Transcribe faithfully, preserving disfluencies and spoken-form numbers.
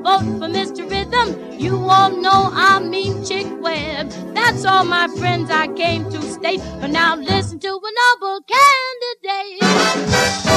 vote for Mister Rhythm. You all know I mean Chick Webb. That's all, my friends, I came to state. But now listen to a noble candidate.